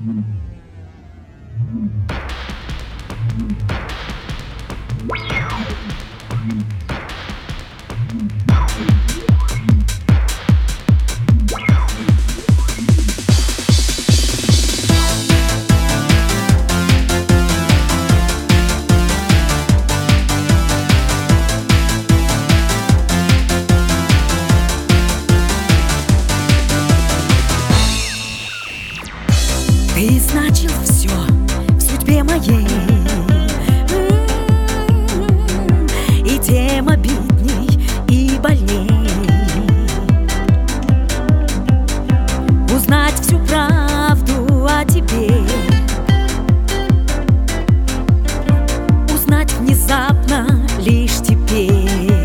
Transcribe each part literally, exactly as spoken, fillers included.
Ты значил все в судьбе моей, и тем обидней и больней узнать всю правду о тебе, узнать внезапно лишь теперь.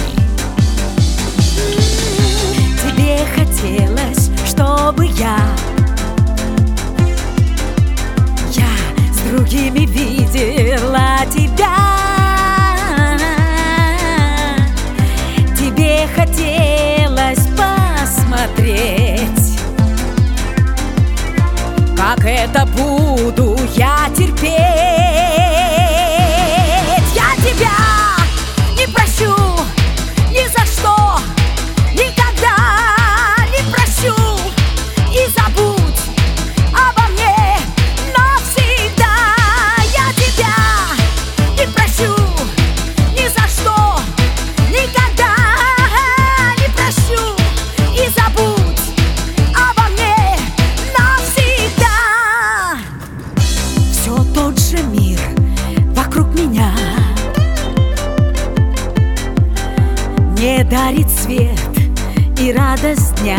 Тебе хотелось, чтобы я другими видела тебя. Тебе хотелось посмотреть, как это буду я терпеть. Я тебя не прощу ни за что, никогда не прощу и забудь обо мне. Мне дарит свет и радость дня.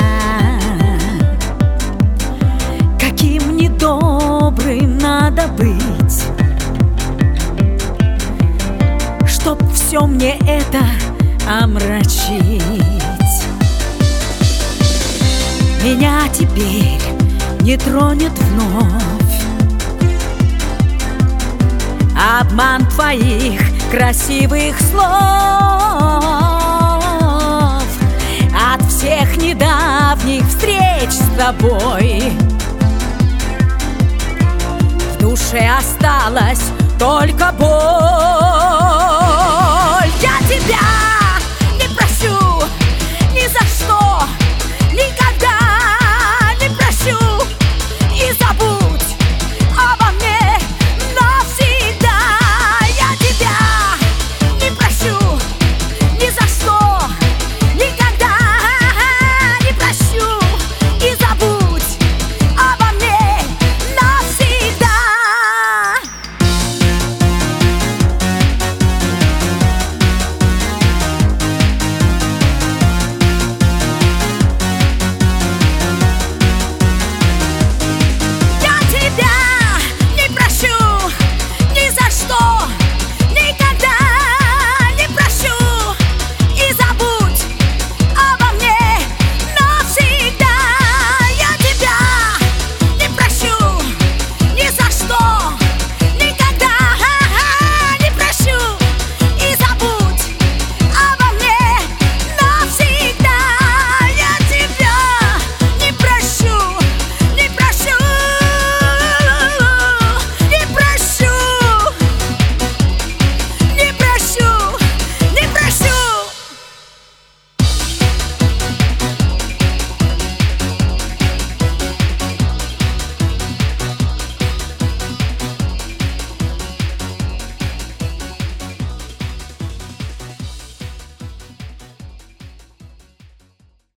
Каким недобрым надо быть, чтоб все мне это омрачить. Меня теперь не тронет вновь обман твоих красивых слов. От всех недавних встреч с тобой в душе осталась только боль. Я тебя